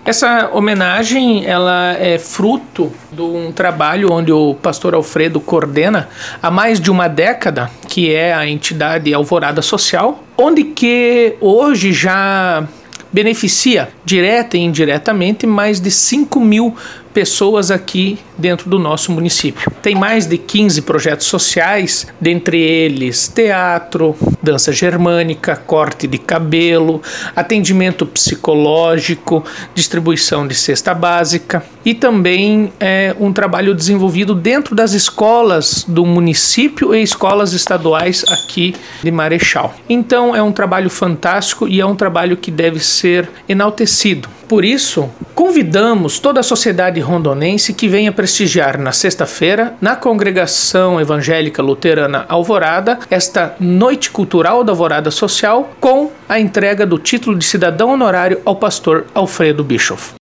Essa homenagem ela é fruto de um trabalho onde o pastor Alfredo coordena há mais de uma década, que é a entidade Alvorada Social, onde que hoje já beneficia direta e indiretamente mais de 5.000 pessoas aqui dentro do nosso município. Tem mais de 15 projetos sociais, dentre eles teatro, dança germânica, corte de cabelo, atendimento psicológico, distribuição de cesta básica e também um trabalho desenvolvido dentro das escolas do município e escolas estaduais aqui de Marechal. Então é um trabalho fantástico e é um trabalho que deve ser enaltecido. Por isso, convidamos toda a sociedade rondonense que venha prestigiar na sexta-feira, na Congregação Evangélica Luterana Alvorada, esta Noite Cultural da Alvorada Social, com a entrega do título de cidadão honorário ao pastor Alfredo Bischoff.